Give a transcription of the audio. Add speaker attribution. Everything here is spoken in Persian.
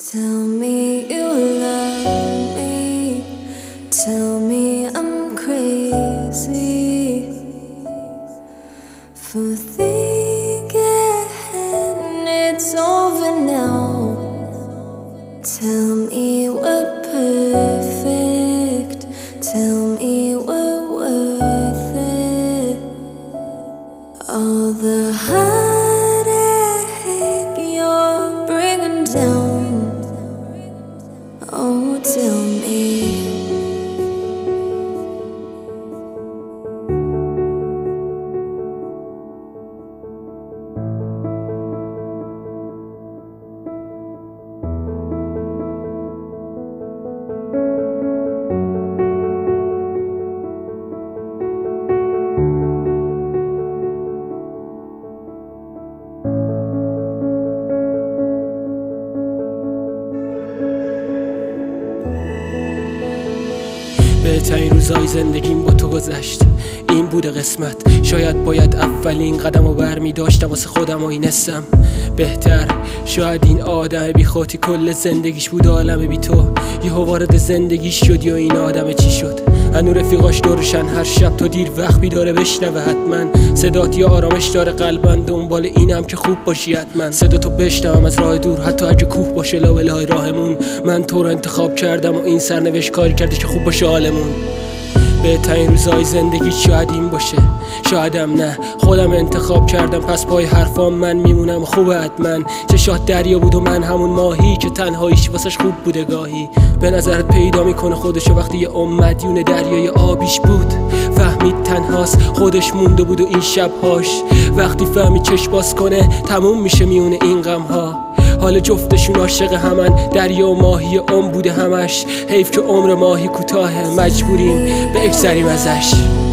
Speaker 1: Tell me you love me. Tell me I'm crazy for thinking it's over now. Tell me we're perfect. Tell me we're worth it. All the heartache you're bringing down. Oh, tell me.
Speaker 2: بهترین روزای زندگیم با تو گذشت، این بوده قسمت. شاید باید اولین قدم رو برمی داشتم واسه خودم و اینستم بهتر. شاید این آدم بی خودی کل زندگیش بود عالم بی تو، یهو وارد زندگیش شد یا این آدم چی شد؟ هنو رفیقاش دورشن، هر شب تا دیر وقت بیداره بشنوه حتما صدات یا آرامش داره قلبن. دنبال اینم که خوب باشی حتما، صدا تو بشنوم از راه دور حتی اگه کوه باشه لابلای راهمون. من تو رو انتخاب کردم و این سرنوشت کاری کرده که خوب باشه حالمون. بهترین روزای زندگی شاید این باشه، شایدم نه، خودم انتخاب کردم پس پای حرفام من میمونم. خوبه حتما چشات دریا بود و من همون ماهی که تنهاییش واسش خوب بوده گاهی. به نظرت پیدا میکنه خودشو وقتی یه مدیون دریای آبیش بود. فهمید تنهاست خودش مونده بود و این شبهاش وقتی فهمید چشم باز کنه تموم میشه میونه این غمها. حال جفتشون عاشق همن، دریا و ماهی بوده همش. حیف که عمر ماهی کوتاهه، مجبوریم بگذریم ازش.